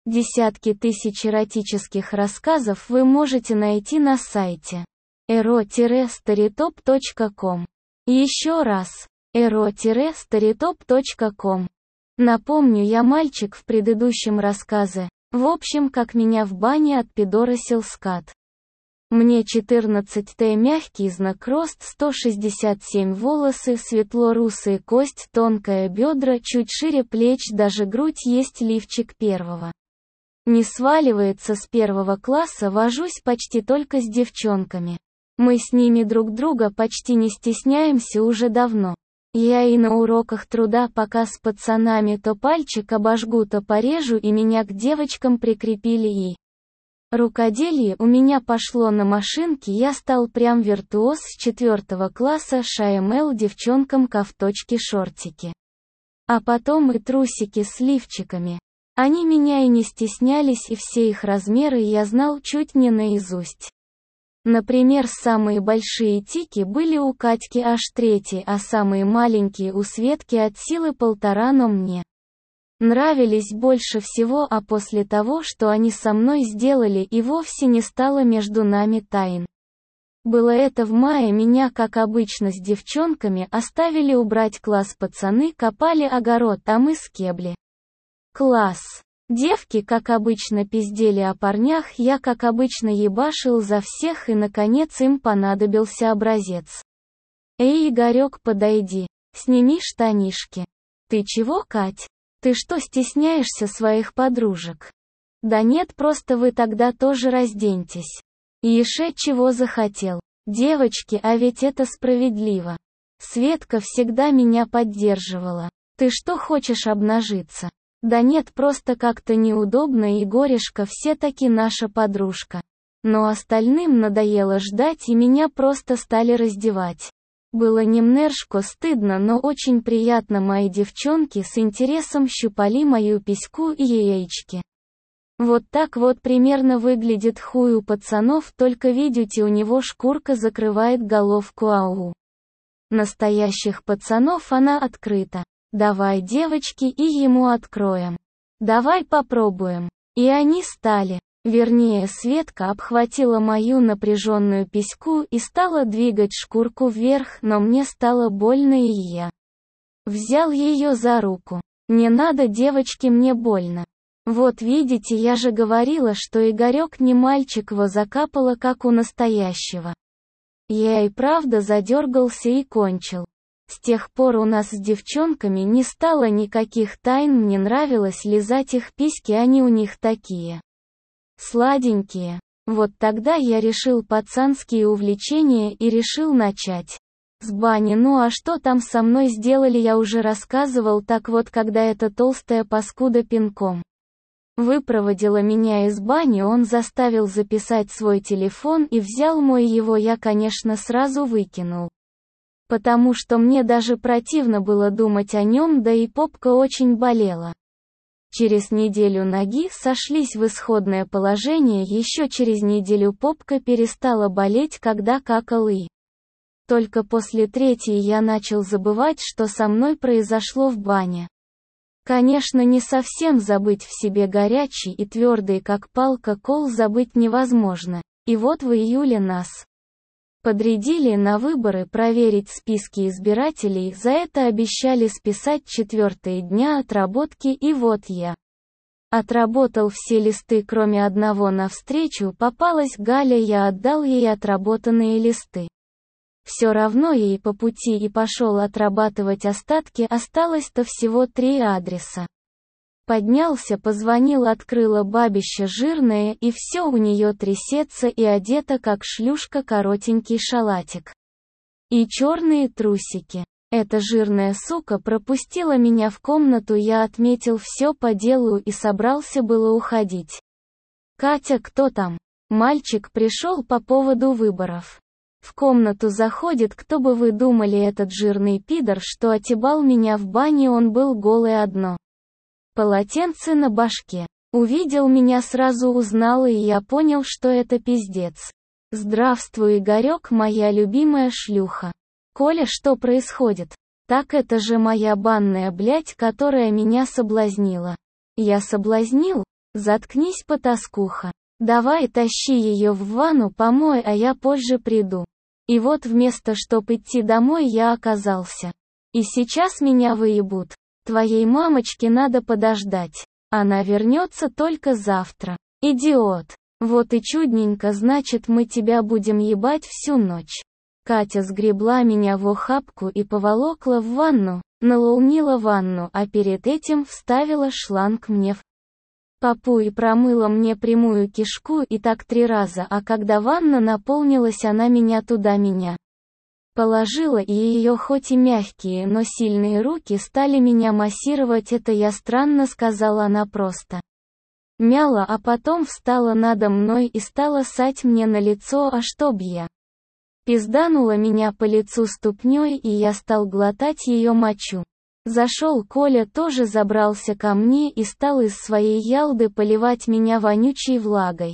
Десятки тысяч эротических рассказов вы можете найти на сайте ero-storytop.com. Еще раз, ero-storytop.com. Напомню, я мальчик в предыдущем рассказе. В общем, как меня в бане отпидоросил скат. Мне 14-т, мягкий знак, рост 167, волосы светло-русые, кость тонкая, бедра чуть шире плеч, даже грудь есть, лифчик первого. Не сваливается с первого класса, вожусь почти только с девчонками. Мы с ними друг друга почти не стесняемся уже давно. Я и на уроках труда пока с пацанами то пальчик обожгу, то порежу, и меня к девочкам прикрепили, и рукоделие у меня пошло на машинке, я стал прям виртуоз с 4 класса, ШМЛ девчонкам кафточки-шортики. А потом и трусики с лифчиками. Они меня и не стеснялись, и все их размеры я знал чуть не наизусть. Например, самые большие тики были у Катьки аж 3, а самые маленькие у Светки от силы 1,5, но мне нравились больше всего, а после того, что они со мной сделали, и вовсе не стало между нами тайн. Было это в мае, меня, как обычно с девчонками, оставили убрать класс, пацаны копали огород, а мы скебли класс. Девки, как обычно, пиздели о парнях, я, как обычно, ебашил за всех, и, наконец, им понадобился образец. «Эй, Игорек, подойди, сними штанишки». «Ты чего, Кать? Ты что, стесняешься своих подружек?» «Да нет, просто вы тогда тоже разденьтесь». Еше чего захотел. Девочки, а ведь это справедливо. Светка всегда меня поддерживала. «Ты что, хочешь обнажиться?» «Да нет, просто как-то неудобно, и Горешка все-таки наша подружка». Но остальным надоело ждать, и меня просто стали раздевать. Было немножко стыдно, но очень приятно, мои девчонки с интересом щупали мою письку и яички. Вот так вот примерно выглядит хуй у пацанов, только видите, у него шкурка закрывает головку, а у настоящих пацанов она открыта. «Давай, девочки, и ему откроем. Давай попробуем». И они стали. Вернее, Светка обхватила мою напряженную письку и стала двигать шкурку вверх, но мне стало больно, и я взял ее за руку. «Не надо, девочки, мне больно». «Вот видите, я же говорила, что Игорек не мальчик, его закапало как у настоящего». Я и правда задергался и кончил. С тех пор у нас с девчонками не стало никаких тайн, мне нравилось лизать их письки, они у них такие сладенькие. Вот тогда я решил пацанские увлечения и решил начать с бани. Ну а что там со мной сделали, я уже рассказывал. Так вот, когда эта толстая паскуда пинком выпроводила меня из бани, он заставил записать свой телефон и взял мой, его я, конечно, сразу выкинул. Потому что мне даже противно было думать о нем, да и попка очень болела. Через неделю ноги сошлись в исходное положение, еще через неделю попка перестала болеть, когда какал, и только после 3-й я начал забывать, что со мной произошло в бане. Конечно, не совсем забыть, в себе горячий и твердый как палка кол забыть невозможно. И вот в июле нас подрядили на выборы проверить списки избирателей, за это обещали списать 4-е дня отработки, и вот я отработал все листы, кроме одного. Навстречу попалась Галя, я отдал ей отработанные листы. Все равно ей по пути и пошел отрабатывать остатки, осталось-то всего 3 адреса. Поднялся, позвонил, открыла бабища жирная, и все у нее трясется, и одета как шлюшка, коротенький шалатик и черные трусики. Эта жирная сука пропустила меня в комнату, я отметил все по делу и собрался было уходить. «Катя, кто там?» Мальчик пришел по поводу выборов. В комнату заходит, кто бы вы думали, этот жирный пидор, что отебал меня в бане, он был голый, одно полотенце на башке. Увидел меня, сразу узнал, и я понял, что это пиздец. «Здравствуй, Игорек, моя любимая шлюха». «Коля, что происходит?» «Так это же моя банная, блядь, которая меня соблазнила». «Я соблазнил?» Заткнись, потаскуха. Давай тащи ее в ванну помой, а я позже приду. И вот вместо чтоб идти домой я оказался. И сейчас меня выебут. Твоей мамочке надо подождать. Она вернется только завтра. Идиот. Вот и чудненько, значит мы тебя будем ебать всю ночь. Катя сгребла меня в охапку и поволокла в ванну, налунила ванну, а перед этим вставила шланг мне в попу и промыла мне прямую кишку и так 3 раза, а когда ванна наполнилась, она меня туда положила, и ее хоть и мягкие, но сильные руки стали меня массировать. Это я странно сказала, она просто мяла, а потом встала надо мной и стала ссать мне на лицо, а чтоб я пизданула меня по лицу ступней, и я стал глотать ее мочу. Зашел Коля, тоже забрался ко мне и стал из своей ялды поливать меня вонючей влагой.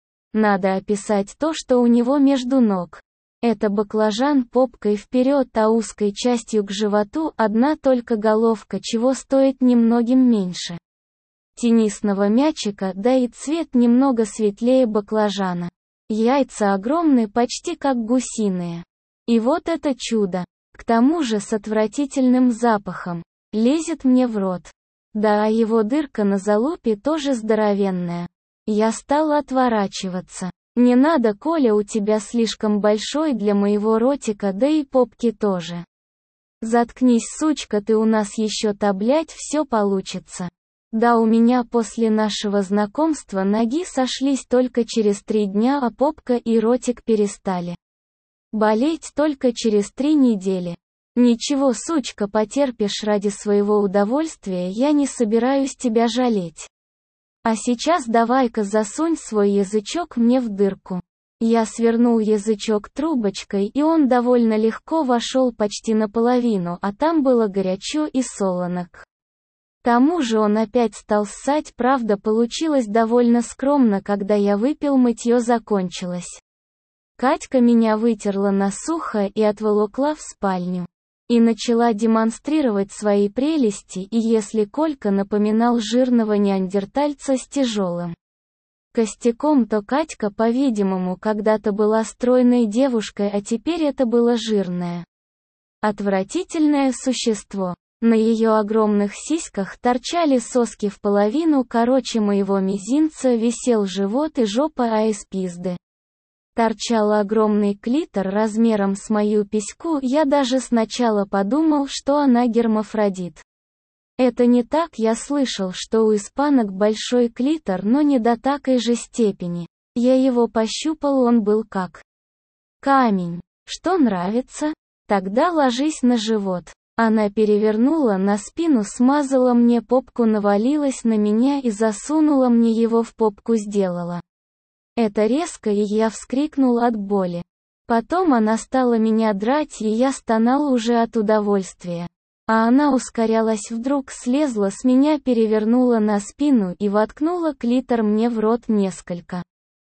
Надо описать то, что у него между ног. Это баклажан попкой вперед, а узкой частью к животу одна только головка, чего стоит немногим меньше теннисного мячика, да и цвет немного светлее баклажана. Яйца огромные, почти как гусиные. И вот это чудо. К тому же с отвратительным запахом. Лезет мне в рот. Да, а его дырка на залупе тоже здоровенная. Я стала отворачиваться. Не надо, Коля, у тебя слишком большой для моего ротика, да и попки тоже. Заткнись, сучка, ты у нас еще таблять все получится. Да, у меня после нашего знакомства ноги сошлись только через 3 дня, а попка и ротик перестали болеть только через 3 недели. Ничего, сучка, потерпишь ради своего удовольствия, я не собираюсь тебя жалеть. А сейчас давай-ка засунь свой язычок мне в дырку. Я свернул язычок трубочкой, и он довольно легко вошел почти наполовину, а там было горячо и солоно. К тому же он опять стал ссать, правда получилось довольно скромно, когда я выпил, мытье закончилось. Катька меня вытерла насухо и отволокла в спальню. И начала демонстрировать свои прелести, и если Колька напоминал жирного неандертальца с тяжелым костяком, то Катька, по-видимому, когда-то была стройной девушкой, а теперь это было жирное, отвратительное существо. На ее огромных сиськах торчали соски в половину короче моего мизинца, висел живот и жопа, а из пизды торчал огромный клитор размером с мою письку. Я даже сначала подумал, что она гермафродит. Это не так, я слышал, что у испанок большой клитор, но не до такой же степени. Я его пощупал, он был как камень. Что нравится? Тогда ложись на живот. Она перевернула на спину, смазала мне попку, навалилась на меня и засунула мне его в попку, сделала это резко, и я вскрикнул от боли. Потом она стала меня драть, и я стонал уже от удовольствия. А она ускорялась, вдруг слезла с меня, перевернула на спину и воткнула клитор мне в рот. Несколько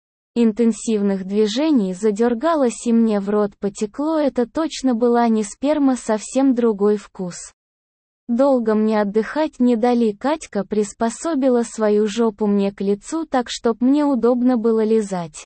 интенсивных движений, задергалась, и мне в рот потекло. Это точно была не сперма, совсем другой вкус. Долго мне отдыхать не дали. Катька приспособила свою жопу мне к лицу так, чтоб мне удобно было лизать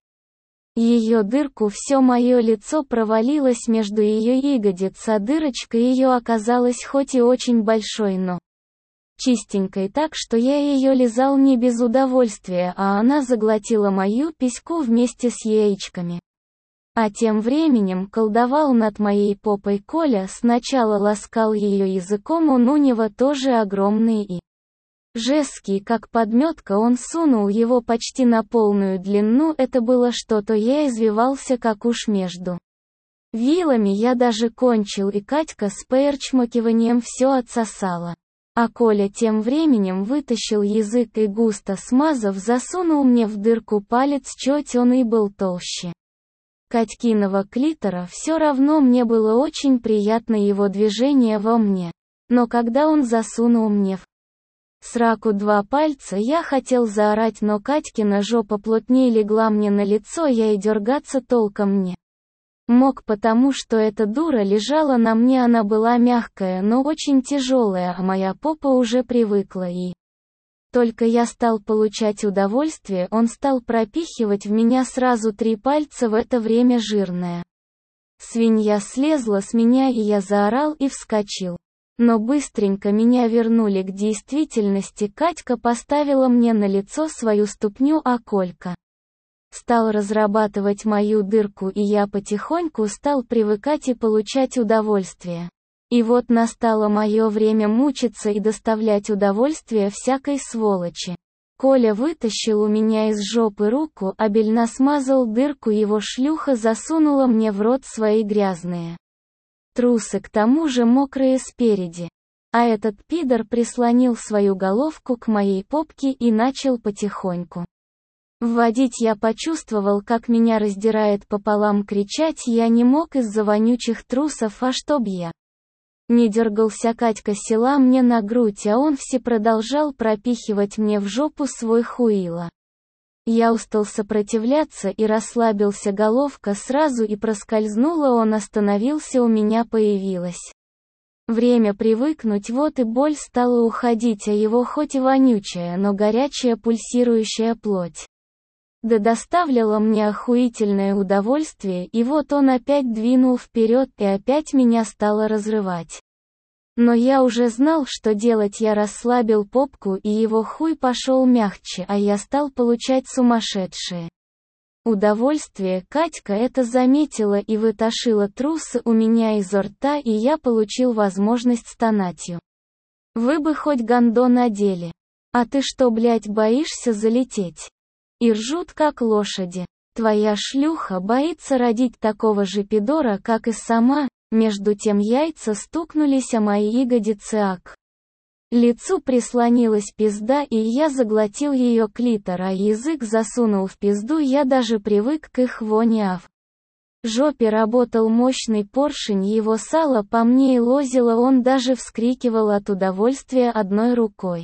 ее дырку. Все мое лицо провалилось между ее ягодиц, а дырочка ее оказалась хоть и очень большой, но чистенькой, так что я ее лизал не без удовольствия, а она заглотила мою письку вместе с яичками. А тем временем колдовал над моей попой Коля, сначала ласкал ее языком, он у него тоже огромный и жесткий, как подметка, он сунул его почти на полную длину, это было что-то, я извивался как уж между вилами, я даже кончил, и Катька с поерчмокиванием все отсосала. А Коля тем временем вытащил язык и, густо смазав, засунул мне в дырку палец, чуть он и был толще Катькиного клитора. Все равно мне было очень приятно его движение во мне. Но когда он засунул мне в сраку 2 пальца, я хотел заорать, но Катькина жопа плотнее легла мне на лицо, я и дергаться толком не мог, потому что эта дура лежала на мне, она была мягкая, но очень тяжелая, а моя попа уже привыкла и Только я стал получать удовольствие, он стал пропихивать в меня сразу 3 пальца, в это время жирное. Свинья слезла с меня, и я заорал и вскочил. Но быстренько меня вернули к действительности. Катька поставила мне на лицо свою ступню, а Колька стал разрабатывать мою дырку, и я потихоньку стал привыкать и получать удовольствие. И вот настало мое время мучиться и доставлять удовольствие всякой сволочи. Коля вытащил у меня из жопы руку, обильно смазал дырку, его шлюха засунула мне в рот свои грязные трусы, к тому же мокрые спереди. А этот пидор прислонил свою головку к моей попке и начал потихоньку вводить. Я почувствовал, как меня раздирает пополам, кричать я не мог из-за вонючих трусов, а чтоб я не дергался. Катька села мне на грудь, а он все продолжал пропихивать мне в жопу свой хуило. Я устал сопротивляться и расслабился, головка сразу и проскользнула, он остановился, у меня появилось время привыкнуть, вот и боль стала уходить, а его хоть и вонючая, но горячая пульсирующая плоть да доставляла мне охуительное удовольствие, и вот он опять двинул вперед, и опять меня стало разрывать. Но я уже знал, что делать, я расслабил попку, и его хуй пошел мягче, а я стал получать сумасшедшее удовольствие. Катька это заметила и вытащила трусы у меня изо рта, и я получил возможность стонать. Вы бы хоть гондон надели. А ты что, блять, боишься залететь? И ржут как лошади. Твоя шлюха боится родить такого же пидора, как и сама. Между тем яйца стукнулись о мои ягодицы, а к лицу прислонилась пизда, и я заглотил ее клитор, а язык засунул в пизду. Я даже привык к их вони, а в жопе работал мощный поршень, его сало по мне и лозило, он даже вскрикивал от удовольствия одной рукой.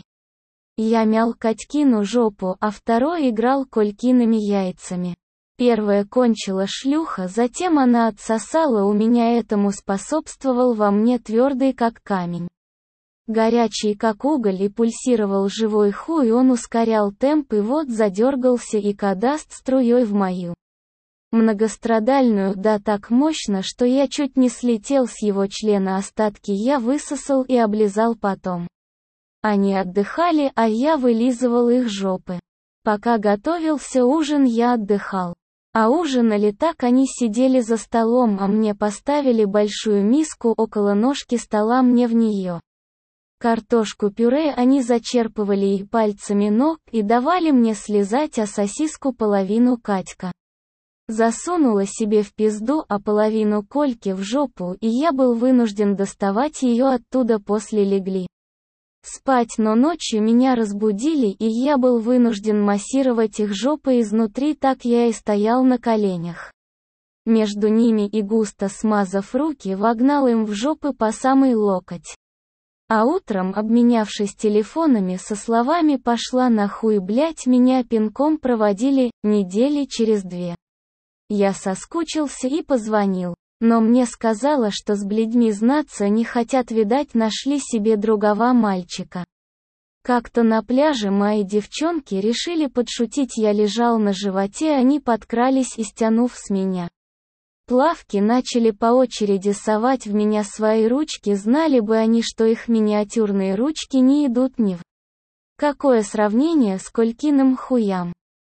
Я мял Катькину жопу, а второй играл Колькиными яйцами. Первая кончила шлюха, затем она отсосала у меня, этому способствовал во мне твердый как камень, горячий как уголь, и пульсировал живой хуй, он ускорял темп, и вот задергался и кадаст струей в мою многострадальную, да так мощно, что я чуть не слетел с его члена, остатки я высосал и облизал потом. Они отдыхали, а я вылизывал их жопы. Пока готовился ужин, я отдыхал. А ужинали так, они сидели за столом, а мне поставили большую миску около ножки стола, мне в нее картошку-пюре, они зачерпывали их пальцами ног и давали мне слезать, а сосиску половину Катька засунула себе в пизду, а половину Кольке в жопу, и я был вынужден доставать ее оттуда. После легли спать, но ночью меня разбудили, и я был вынужден массировать их жопы изнутри, так я и стоял на коленях между ними и, густо смазав руки, вогнал им в жопы по самый локоть. А утром, обменявшись телефонами со словами «пошла нахуй, блять», меня пинком проводили. Недели через 2 я соскучился и позвонил. Но мне сказала, что с блядьми знаться не хотят, видать, нашли себе другого мальчика. Как-то на пляже мои девчонки решили подшутить, я лежал на животе, они подкрались и, стянув с меня плавки, начали по очереди совать в меня свои ручки, знали бы они, что их миниатюрные ручки не идут ни в какое сравнение с Колькиным хуям.